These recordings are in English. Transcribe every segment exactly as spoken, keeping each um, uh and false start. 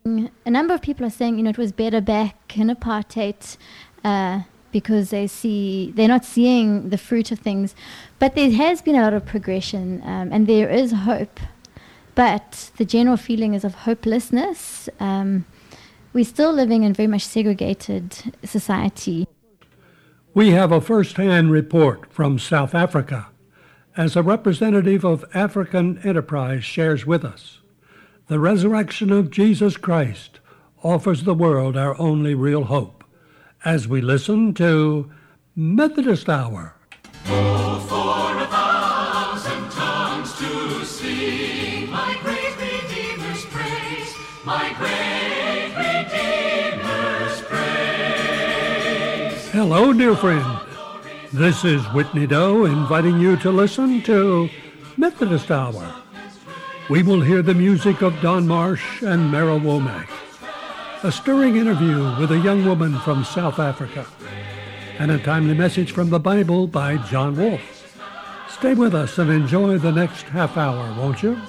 A number of people are saying, you know, it was better back in apartheid uh, because they see they're not seeing the fruit of things. But there has been a lot of progression, um, and there is hope. But the general feeling is of hopelessness. Um, we're still living in very much segregated society. We have a first-hand report from South Africa, as a representative of African Enterprise shares with us. The resurrection of Jesus Christ offers the world our only real hope, as we listen to Methodist Hour. Oh, for a thousand tongues to sing my great Redeemer's praise, my great Redeemer's praise. Hello, dear friend. This is Whitney Doe inviting you to listen to Methodist Hour. We will hear the music of Don Marsh and Merrill Womack, a stirring interview with a young woman from South Africa, and a timely message from the Bible by John Wolfe. Stay with us and enjoy the next half hour, won't you?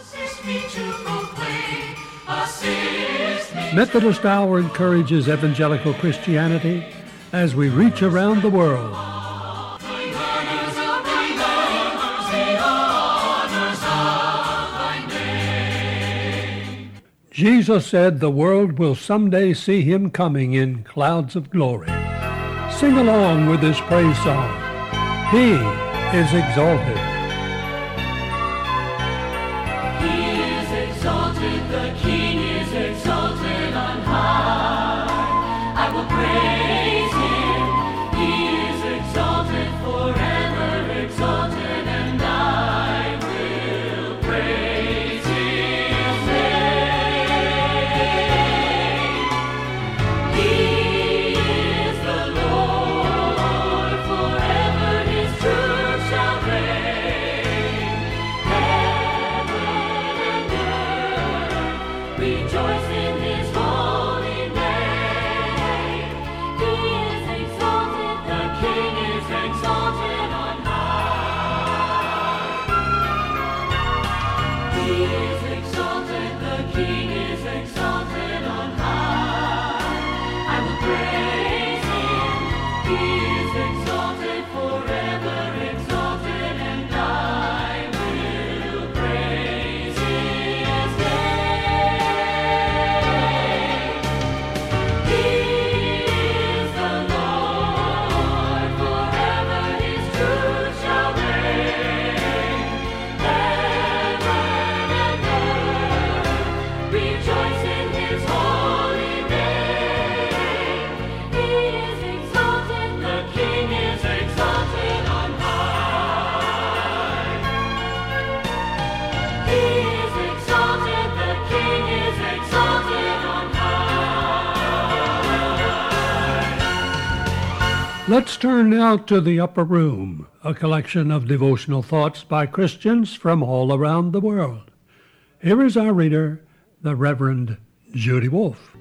Methodist Hour encourages evangelical Christianity as we reach around the world. Jesus said the world will someday see him coming in clouds of glory. Sing along with this praise song. He is exalted. He is exalted, the King is exalted on high. I will praise him. He is exalted, forever exalted, and I will praise his name. He is the Lord, forever his truth shall reign. Heaven and earth rejoice in his holy name. He is exalted, the King is exalted on high. He is exalted, the King is exalted on high. I will praise him. He is exalted, forever exalted, and I will praise his name. He is the Lord, forever his truth shall reign. Heaven and earth rejoice in his holy name. He is exalted, the King is exalted on high. He is exalted, the King is exalted on high. Let's turn now to the Upper Room, a collection of devotional thoughts by Christians from all around the world. Here is our reader, the Reverend Judy Wolfe.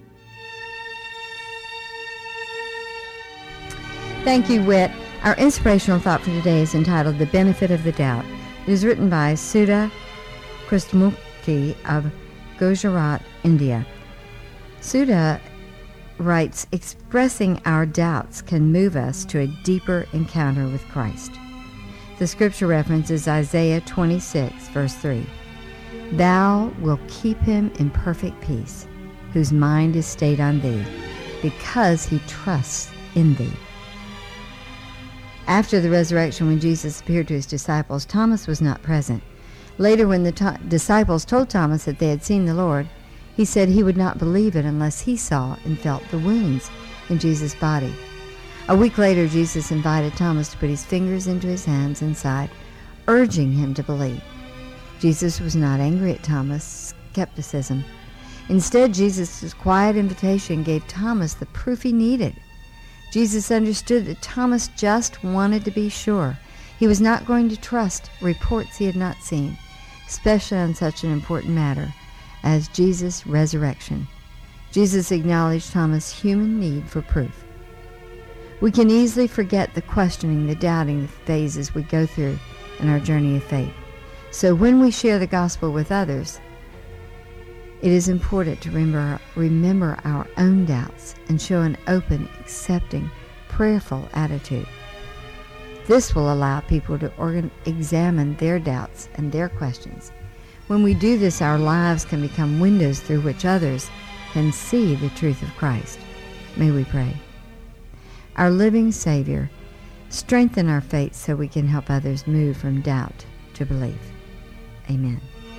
Thank you, Whit. Our inspirational thought for today is entitled The Benefit of the Doubt. It is written by Sudha Krishnamurti of Gujarat, India. Sudha writes, expressing our doubts can move us to a deeper encounter with Christ. The scripture reference is Isaiah twenty-six, verse three. Thou wilt keep him in perfect peace, whose mind is stayed on thee, because he trusts in thee. After the resurrection, when Jesus appeared to his disciples, Thomas was not present. Later, when the to- disciples told Thomas that they had seen the Lord, he said he would not believe it unless he saw and felt the wounds in Jesus' body. A week later, Jesus invited Thomas to put his fingers into his hands and side, urging him to believe. Jesus was not angry at Thomas' skepticism. Instead, Jesus' quiet invitation gave Thomas the proof he needed. Jesus understood that Thomas just wanted to be sure. He was not going to trust reports he had not seen, especially on such an important matter as Jesus' resurrection. Jesus acknowledged Thomas' human need for proof. We can easily forget the questioning, the doubting phases we go through in our journey of faith. So when we share the gospel with others, It is important to remember, remember our own doubts and show an open, accepting, prayerful attitude. This will allow people to organ- examine their doubts and their questions. When we do this, our lives can become windows through which others can see the truth of Christ. May we pray. Our living Savior, strengthen our faith so we can help others move from doubt to belief. Amen.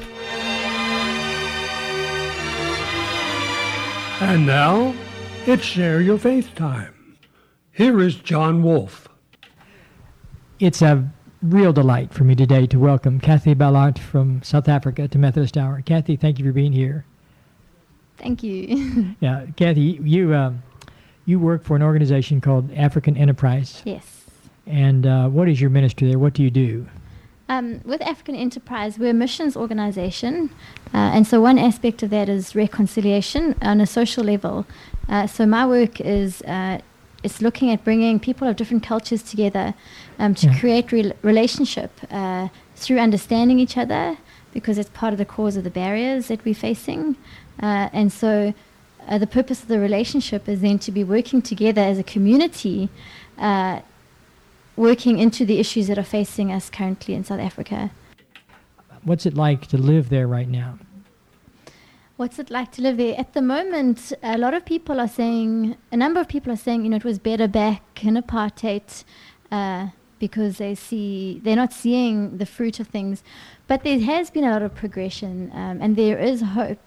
And now, it's Share Your Faith time. Here is John Wolfe. It's a real delight for me today to welcome Kathy Ballard from South Africa to Methodist Hour. Kathy, thank you for being here. Thank you. Yeah, Kathy, you um, you work for an organization called African Enterprise. Yes. And uh, what is your ministry there? What do you do? Um, with African Enterprise, we're a missions organization, uh, and so one aspect of that is reconciliation on a social level. Uh, so my work is uh, it's looking at bringing people of different cultures together um, to Yeah. create re- relationship uh, through understanding each other, because it's part of the cause of the barriers that we're facing. Uh, and so uh, the purpose of the relationship is then to be working together as a community, uh, working into the issues that are facing us currently in South Africa. What's it like to live there right now? What's it like to live there? At the moment, a lot of people are saying, a number of people are saying, you know, it was better back in apartheid uh, because they see, they're not seeing the fruit of things. But there has been a lot of progression, um, and there is hope.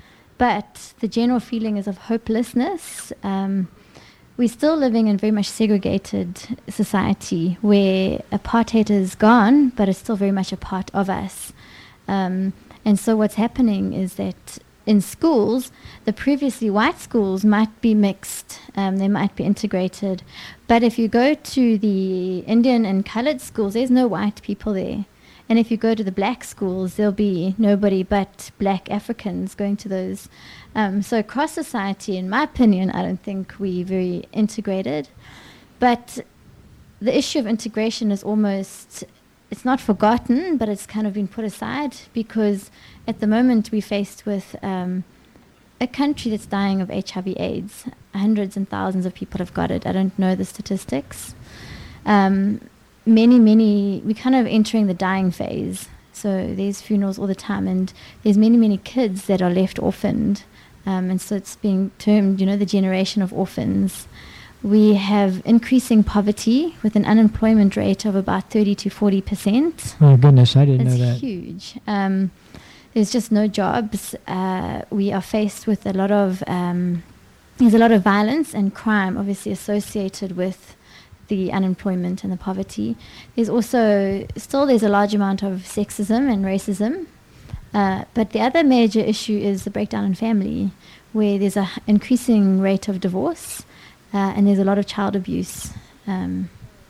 But the general feeling is of hopelessness. Um, we're still living in very much segregated society where apartheid is gone, but it's still very much a part of us. Um, and so what's happening is that in schools, the previously white schools might be mixed, um, they might be integrated. But if you go to the Indian and colored schools, there's no white people there. And if you go to the black schools, there'll be nobody but black Africans going to those. Um, so across society, in my opinion, I don't think we're very integrated. But the issue of integration is almost, it's not forgotten, but it's kind of been put aside, because at the moment we're faced with um, a country that's dying of H I V AIDS. Hundreds and thousands of people have got it. I don't know the statistics. Um, many, many, we're kind of entering the dying phase. So there's funerals all the time, and there's many, many kids that are left orphaned. Um, and so it's being termed, you know, the generation of orphans. We have increasing poverty with an unemployment rate of about thirty to forty percent. Oh, goodness, I didn't It's know that. huge. Um, there's just no jobs. Uh, we are faced with a lot of, um, there's a lot of violence and crime obviously associated with the unemployment and the poverty. There's also, still there's a large amount of sexism and racism. Uh, but the other major issue is the breakdown in family, where there's an increasing rate of divorce, uh, and there's a lot of child abuse. Um,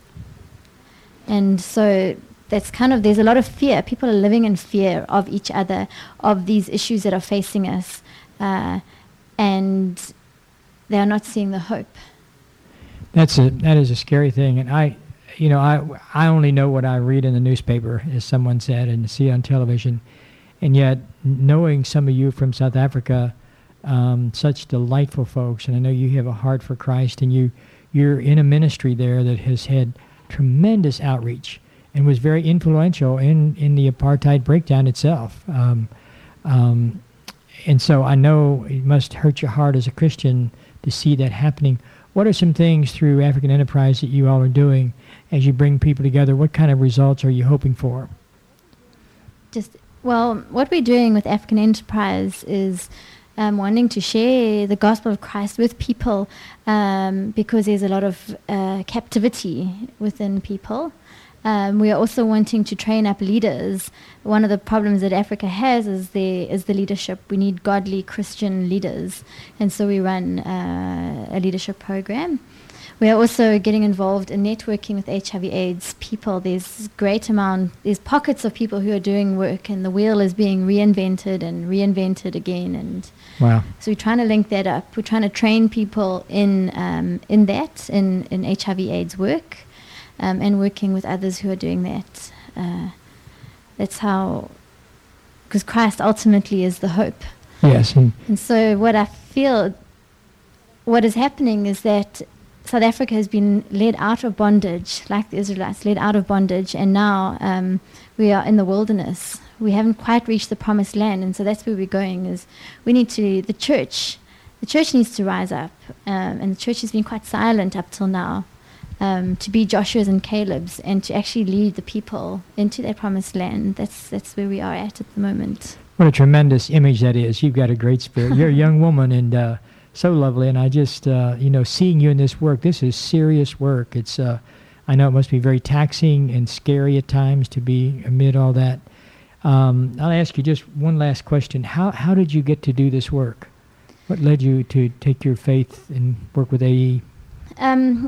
and so that's kind of, there's a lot of fear. People are living in fear of each other, of these issues that are facing us, uh, and they are not seeing the hope. That's a that is a scary thing, and I, you know, I I only know what I read in the newspaper, as someone said, and see on television, and yet knowing some of you from South Africa, um, such delightful folks, and I know you have a heart for Christ, and you you're in a ministry there that has had tremendous outreach and was very influential in in the apartheid breakdown itself. Um, um, and so I know it must hurt your heart as a Christian to see that happening. What are some things through African Enterprise that you all are doing as you bring people together? What kind of results are you hoping for? Just, well, what we're doing with African Enterprise is um, wanting to share the gospel of Christ with people, um, because there's a lot of uh, captivity within people. Um, we are also wanting to train up leaders. One of the problems that Africa has is the is the leadership. We need godly Christian leaders, and so we run uh, a leadership program. We are also getting involved in networking with H I V AIDS people. There's great amount, there's pockets of people who are doing work, and the wheel is being reinvented and reinvented again. And Wow. so we're trying to link that up. We're trying to train people in um, in that, in, in H I V AIDS work. Um, and working with others who are doing that. Uh, that's how, because Christ ultimately is the hope. Yes. And And so what I feel, what is happening is that South Africa has been led out of bondage, like the Israelites, led out of bondage, and now um, we are in the wilderness. We haven't quite reached the promised land, and so that's where we're going. Is we need to, the church, the church needs to rise up, um, and the church has been quite silent up till now, um, to be Joshua's and Caleb's, and to actually lead the people into their promised land. That's that's where we are at at the moment. what a tremendous image that is. You've got a great spirit. You're a young woman and uh, so lovely. And I just, uh, you know, seeing you in this work, this is serious work. It's, uh, I know it must be very taxing and scary at times to be amid all that. Um, I'll ask you just one last question. How how did you get to do this work? What led you to take your faith and work with A E? Um,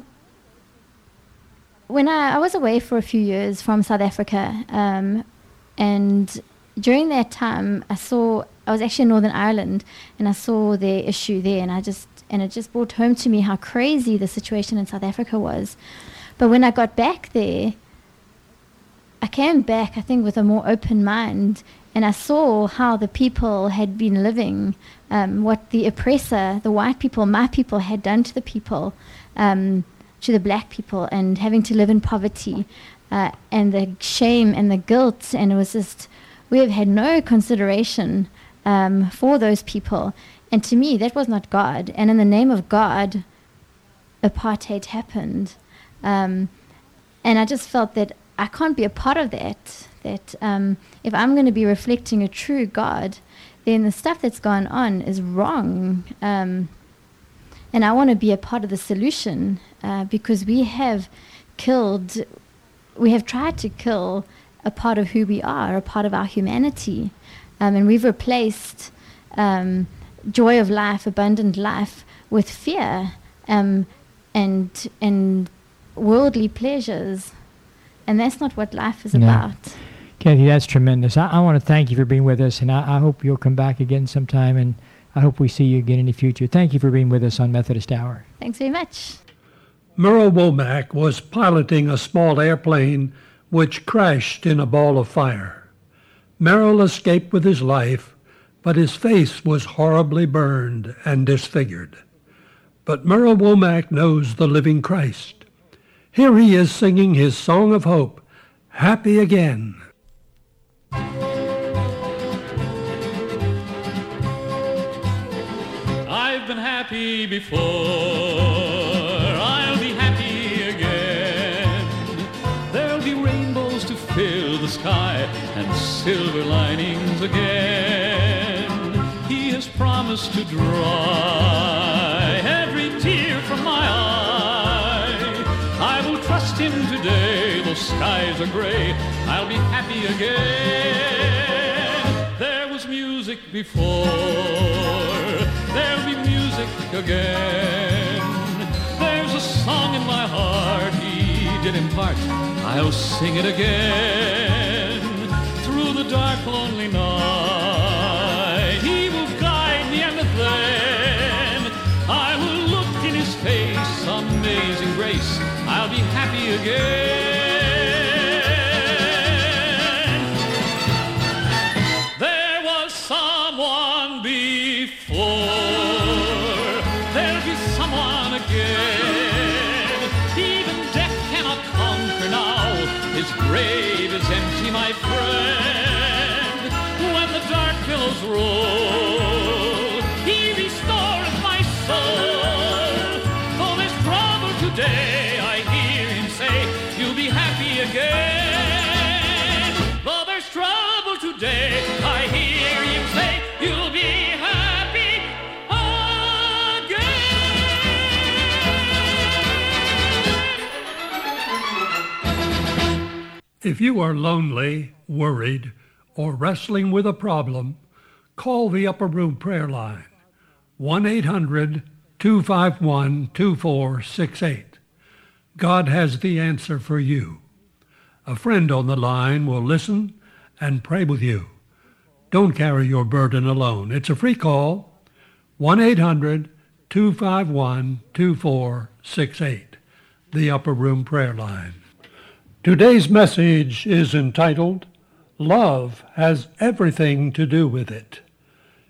when I, I was away for a few years from South Africa, um, and during that time, I saw, I was actually in Northern Ireland, and I saw their issue there, and I just, and it just brought home to me how crazy the situation in South Africa was. But when I got back there, I came back, I think, with a more open mind, and I saw how the people had been living, um, what the oppressor, the white people, my people, had done to the people, um, to the black people, and having to live in poverty, uh, and the shame and the guilt, and it was just, we have had no consideration um, for those people. And to me, that was not God. And in the name of God, apartheid happened. Um, and I just felt that I can't be a part of that, that um, if I'm going to be reflecting a true God, then the stuff that's gone on is wrong. Um, and I want to be a part of the solution uh, because we have killed, we have tried to kill a part of who we are, a part of our humanity. Um, and we've replaced um, joy of life, abundant life, with fear um, and and worldly pleasures. And that's not what life is No. about. Kathy, that's tremendous. I, I want to thank you for being with us, and I, I hope you'll come back again sometime, and I hope we see you again in the future. Thank you for being with us on Methodist Hour. Thanks very much. Merle Womack was piloting a small airplane which crashed in a ball of fire. Merrill escaped with his life, but his face was horribly burned and disfigured. But Merle Womack knows the living Christ. Here he is singing his song of hope, Happy Again. I've been happy before, I'll be happy again. There'll be rainbows to fill the sky and silver linings again. He has promised to dry every tear from my eye. I will trust him today, though skies are gray, I'll be happy again. There was music before, there'll be music again. There's a song in my heart he did impart, I'll sing it again. Through the dark lonely night he will guide me, and then I will look in his face, amazing grace, I'll be happy again. There was someone before, there'll be someone again. Even death cannot conquer now, his grave is empty, my friend. When the dark billows roll, he restoreth my soul. Though there's trouble today, I hear him say, you'll be happy again. Though there's trouble today, I hear him say, you'll be happy again. If you are lonely, worried, or wrestling with a problem, call the Upper Room Prayer Line, one eight hundred two five one two four six eight. God has the answer for you. A friend on the line will listen and pray with you. Don't carry your burden alone. It's a free call, one eight hundred two five one two four six eight, the Upper Room Prayer Line. Today's message is entitled, Love Has Everything to Do with It.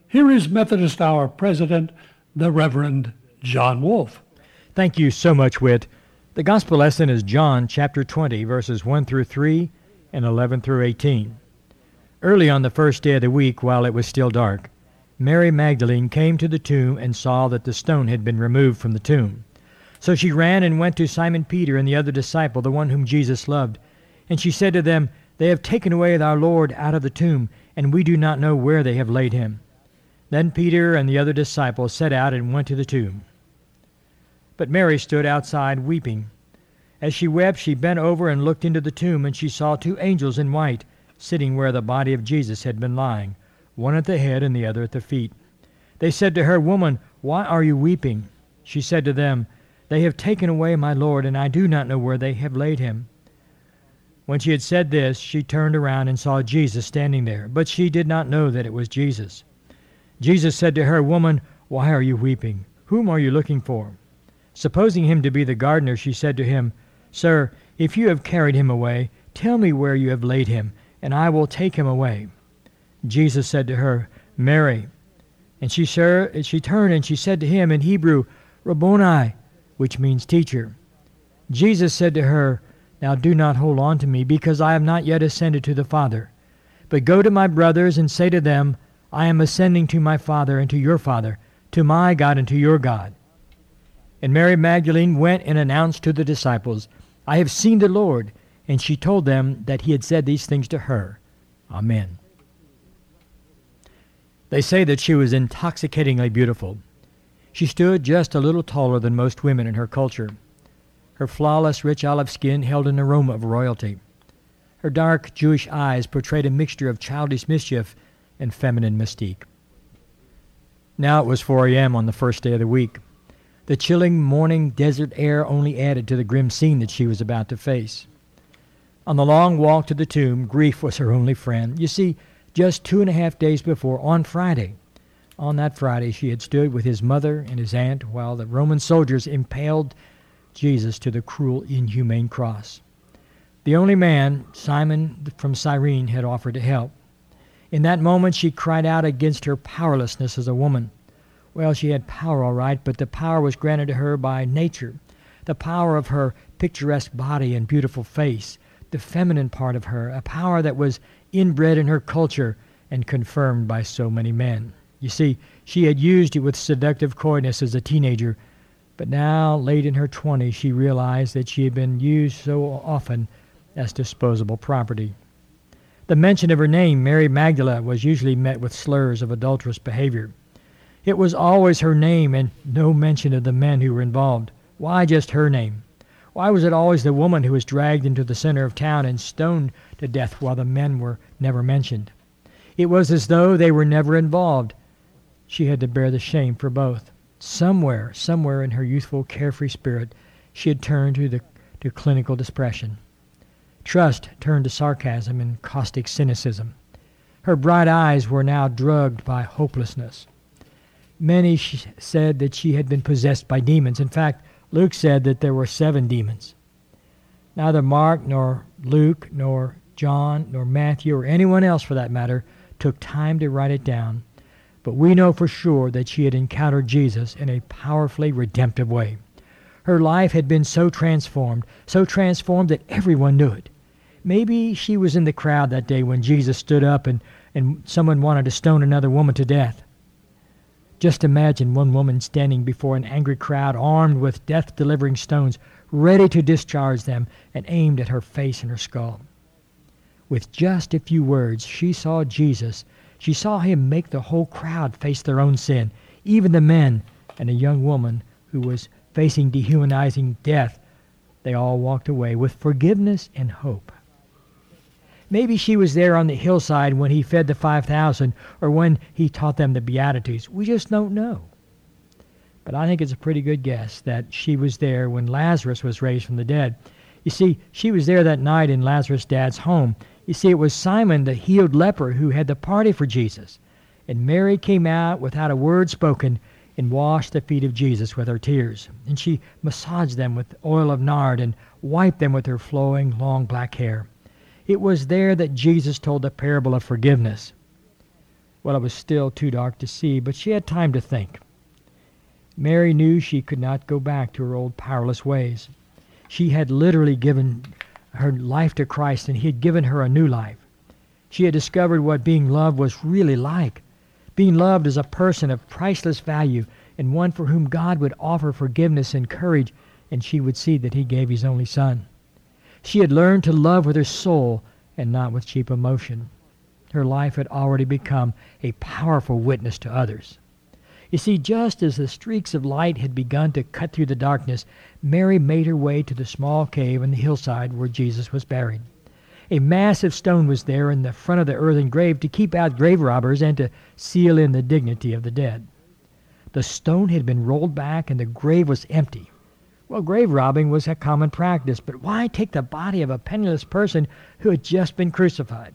Here is Methodist Hour President, the Reverend John Wolfe. Thank you so much, Whit. The Gospel lesson is John chapter twenty, verses one through three and eleven through eighteen. Early on the first day of the week, while it was still dark, Mary Magdalene came to the tomb and saw that the stone had been removed from the tomb. So she ran and went to Simon Peter and the other disciple, the one whom Jesus loved. And she said to them, "They have taken away our Lord out of the tomb, and we do not know where they have laid him." Then Peter and the other disciple set out and went to the tomb. But Mary stood outside weeping. As she wept, she bent over and looked into the tomb, and she saw two angels in white sitting where the body of Jesus had been lying, one at the head and the other at the feet. They said to her, "Woman, why are you weeping?" She said to them, "They have taken away my Lord, and I do not know where they have laid him." When she had said this, she turned around and saw Jesus standing there, but she did not know that it was Jesus. Jesus said to her, "Woman, why are you weeping? Whom are you looking for?" Supposing him to be the gardener, she said to him, "Sir, if you have carried him away, tell me where you have laid him, and I will take him away." Jesus said to her, "Mary." And she, sir, she turned and she said to him in Hebrew, "Rabboni," which means teacher. Jesus said to her, "Now do not hold on to me, because I have not yet ascended to the Father. But go to my brothers and say to them, I am ascending to my Father and to your Father, to my God and to your God." And Mary Magdalene went and announced to the disciples, "I have seen the Lord," and she told them that he had said these things to her. Amen. They say that she was intoxicatingly beautiful. She stood just a little taller than most women in her culture. Her flawless, rich olive skin held an aroma of royalty. Her dark Jewish eyes portrayed a mixture of childish mischief and feminine mystique. Now it was four a.m. on the first day of the week. The chilling morning desert air only added to the grim scene that she was about to face. On the long walk to the tomb, grief was her only friend. You see, just two and a half days before, on Friday, on that Friday, she had stood with his mother and his aunt while the Roman soldiers impaled Jesus to the cruel, inhumane cross. The only man, Simon from Cyrene, had offered to help. In that moment, she cried out against her powerlessness as a woman. Well, she had power, all right, but the power was granted to her by nature, the power of her picturesque body and beautiful face, the feminine part of her, a power that was inbred in her culture and confirmed by so many men. You see, she had used it with seductive coyness as a teenager, but now, late in her twenties, she realized that she had been used so often as disposable property. The mention of her name, Mary Magdalene, was usually met with slurs of adulterous behavior. It was always her name and no mention of the men who were involved. Why just her name? Why was it always the woman who was dragged into the center of town and stoned to death while the men were never mentioned? It was as though they were never involved. She had to bear the shame for both. Somewhere, somewhere in her youthful, carefree spirit, she had turned to the to clinical depression. Trust turned to sarcasm and caustic cynicism. Her bright eyes were now drugged by hopelessness. Many sh- said that she had been possessed by demons. In fact, Luke said that there were seven demons. Neither Mark nor Luke nor John nor Matthew or anyone else for that matter took time to write it down. But we know for sure that she had encountered Jesus in a powerfully redemptive way. Her life had been so transformed, so transformed that everyone knew it. Maybe she was in the crowd that day when Jesus stood up and, and someone wanted to stone another woman to death. Just imagine one woman standing before an angry crowd armed with death-delivering stones, ready to discharge them and aimed at her face and her skull. With just a few words, she saw Jesus. She saw him make the whole crowd face their own sin, even the men and a young woman who was facing dehumanizing death. They all walked away with forgiveness and hope. Maybe she was there on the hillside when he fed the five thousand or when he taught them the Beatitudes. We just don't know. But I think it's a pretty good guess that she was there when Lazarus was raised from the dead. You see, she was there that night in Lazarus' dad's home. You see, it was Simon, the healed leper, who had the party for Jesus. And Mary came out without a word spoken and washed the feet of Jesus with her tears. And she massaged them with oil of nard and wiped them with her flowing, long black hair. It was there that Jesus told the parable of forgiveness. Well, it was still too dark to see, but she had time to think. Mary knew she could not go back to her old powerless ways. She had literally given her life to Christ, and he had given her a new life. She had discovered what being loved was really like. Being loved as a person of priceless value, and one for whom God would offer forgiveness and courage, and she would see that he gave his only Son. She had learned to love with her soul and not with cheap emotion. Her life had already become a powerful witness to others. You see, just as the streaks of light had begun to cut through the darkness, Mary made her way to the small cave on the hillside where Jesus was buried. A massive stone was there in the front of the earthen grave to keep out grave robbers and to seal in the dignity of the dead. The stone had been rolled back and the grave was empty. Well, grave robbing was a common practice, but why take the body of a penniless person who had just been crucified?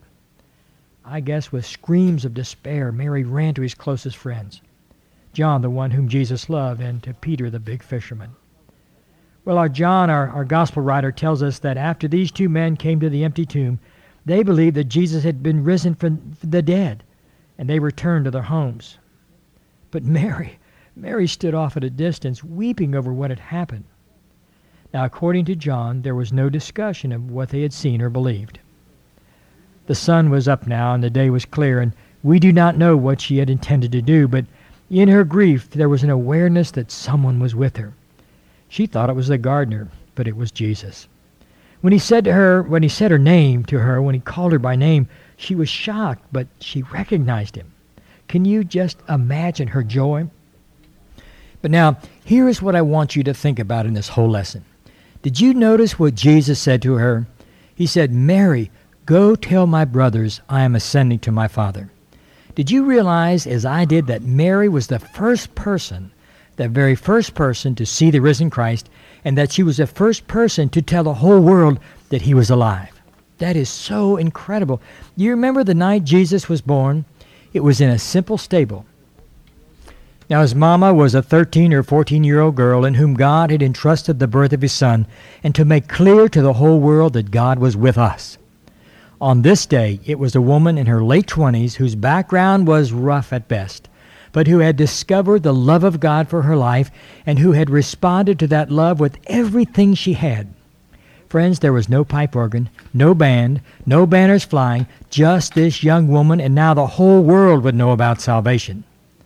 I guess with screams of despair, Mary ran to his closest friends, John, the one whom Jesus loved, and to Peter, the big fisherman. Well, our John, our, our gospel writer, tells us that after these two men came to the empty tomb, they believed that Jesus had been risen from the dead, and they returned to their homes. But Mary, Mary stood off at a distance, weeping over what had happened. Now, according to John, there was no discussion of what they had seen or believed. The sun was up now, and the day was clear, and we do not know what she had intended to do, but in her grief there was an awareness that someone was with her. She thought it was the gardener, but it was Jesus. When he said to her, when he said her name to her, when he called her by name, she was shocked, but she recognized him. Can you just imagine her joy? But now, here is what I want you to think about in this whole lesson. Did you notice what Jesus said to her? He said, "Mary, go tell my brothers I am ascending to my Father." Did you realize, as I did, that Mary was the first person, the very first person to see the risen Christ, and that she was the first person to tell the whole world that he was alive? That is so incredible. You remember the night Jesus was born? It was in a simple stable. Now, his mama was a thirteen or fourteen-year-old girl in whom God had entrusted the birth of his Son, and to make clear to the whole world that God was with us. On this day, it was a woman in her late twenties whose background was rough at best, but who had discovered the love of God for her life and who had responded to that love with everything she had. Friends, there was no pipe organ, no band, no banners flying, just this young woman, and now the whole world would know about salvation.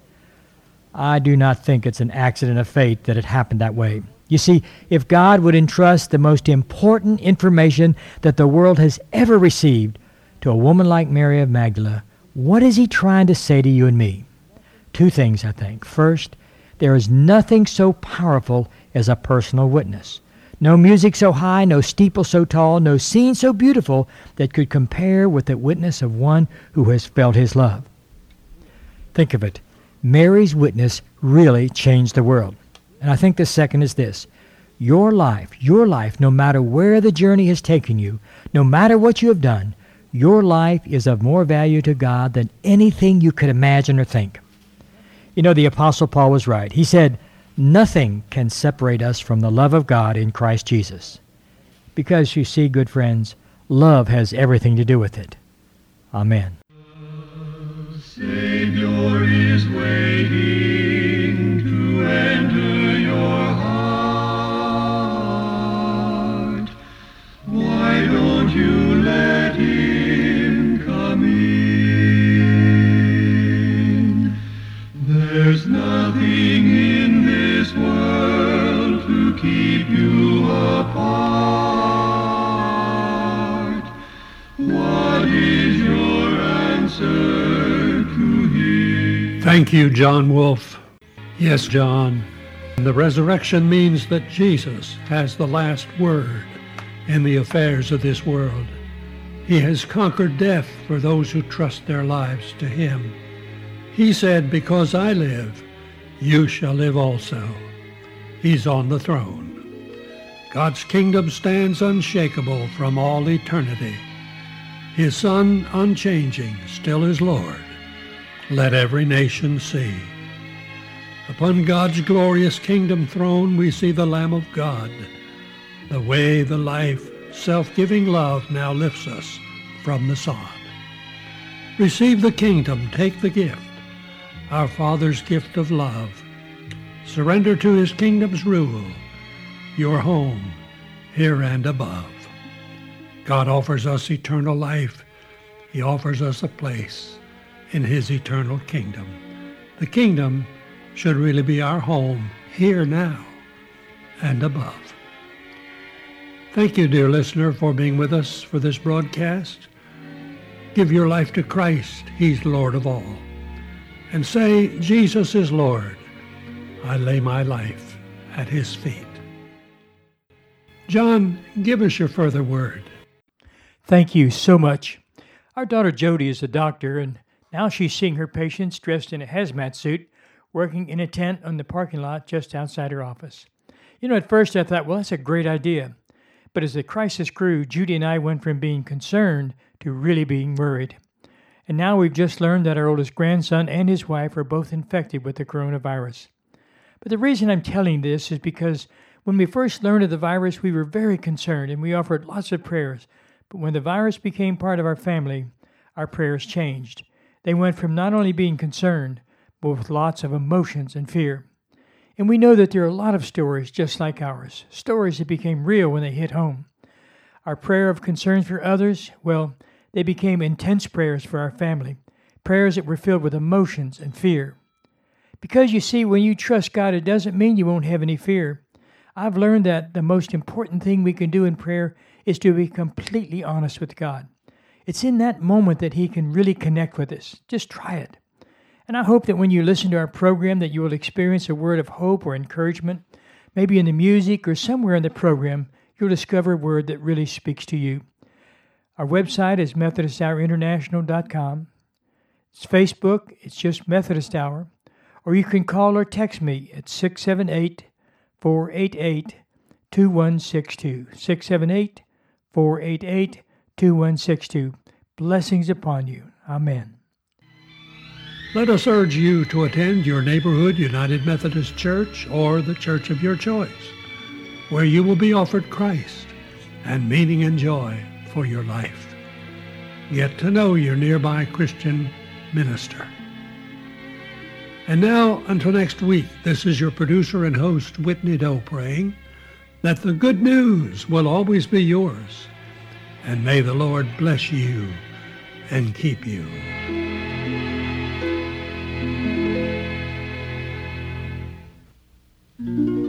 I do not think it's an accident of fate that it happened that way. You see, if God would entrust the most important information that the world has ever received to a woman like Mary of Magdala, what is he trying to say to you and me? Two things, I think. First, there is nothing so powerful as a personal witness. No music so high, no steeple so tall, no scene so beautiful that could compare with the witness of one who has felt his love. Think of it. Mary's witness really changed the world. And I think the second is this. Your life, your life, no matter where the journey has taken you, no matter what you have done, your life is of more value to God than anything you could imagine or think. You know, the Apostle Paul was right. He said, "Nothing can separate us from the love of God in Christ Jesus." Because, you see, good friends, love has everything to do with it. Amen. Savior is waiting to enter your heart. Why don't you let him come in? There's nothing in this world to keep you apart. What is your answer? Thank you, John Wolfe. Yes, John. The resurrection means that Jesus has the last word in the affairs of this world. He has conquered death for those who trust their lives to him. He said, "Because I live, you shall live also." He's on the throne. God's kingdom stands unshakable from all eternity. His Son, unchanging, still is Lord. Let every nation see. Upon God's glorious kingdom throne we see the Lamb of God. The way, the life, self-giving love now lifts us from the sod. Receive the kingdom, take the gift, our Father's gift of love. Surrender to his kingdom's rule, your home here and above. God offers us eternal life. He offers us a place in his eternal kingdom. The kingdom should really be our home here now and above. Thank you, dear listener, for being with us for this broadcast. Give your life to Christ. He's Lord of all. And say, Jesus is Lord. I lay my life at his feet. John, give us your further word. Thank you so much. Our daughter Jody is a doctor, and now she's seeing her patients dressed in a hazmat suit, working in a tent on the parking lot just outside her office. You know, at first I thought, well, that's a great idea. But as the crisis grew, Judy and I went from being concerned to really being worried. And now we've just learned that our oldest grandson and his wife are both infected with the coronavirus. But the reason I'm telling this is because when we first learned of the virus, we were very concerned and we offered lots of prayers. But when the virus became part of our family, our prayers changed. They went from not only being concerned, but with lots of emotions and fear. And we know that there are a lot of stories just like ours, stories that became real when they hit home. Our prayer of concerns for others, well, they became intense prayers for our family, prayers that were filled with emotions and fear. Because you see, when you trust God, it doesn't mean you won't have any fear. I've learned that the most important thing we can do in prayer is to be completely honest with God. It's in that moment that he can really connect with us. Just try it. And I hope that when you listen to our program that you will experience a word of hope or encouragement. Maybe in the music or somewhere in the program, you'll discover a word that really speaks to you. Our website is Methodist Hour International dot com. It's Facebook, it's just Methodist Hour. Or you can call or text me at six seven eight, four eight eight, two one six two. six seven eight, four eight eight, two one six two. Blessings upon you. Amen. Let us urge you to attend your neighborhood United Methodist Church or the church of your choice, where you will be offered Christ and meaning and joy for your life. Get to know your nearby Christian minister. And now, until next week, this is your producer and host, Whitney Doe, praying that the good news will always be yours, and may the Lord bless you and keep you. Mm-hmm.